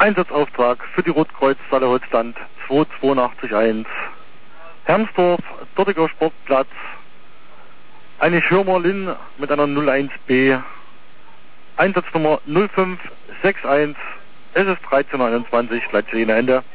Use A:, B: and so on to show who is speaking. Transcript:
A: Einsatzauftrag für die Rotkreuzzahle Holzland 2881. Hermsdorf, dortiger Sportplatz. Eine Schirmer Lin mit einer 01B. Einsatznummer 0561. Es ist 13:21, Leitstelle Ende.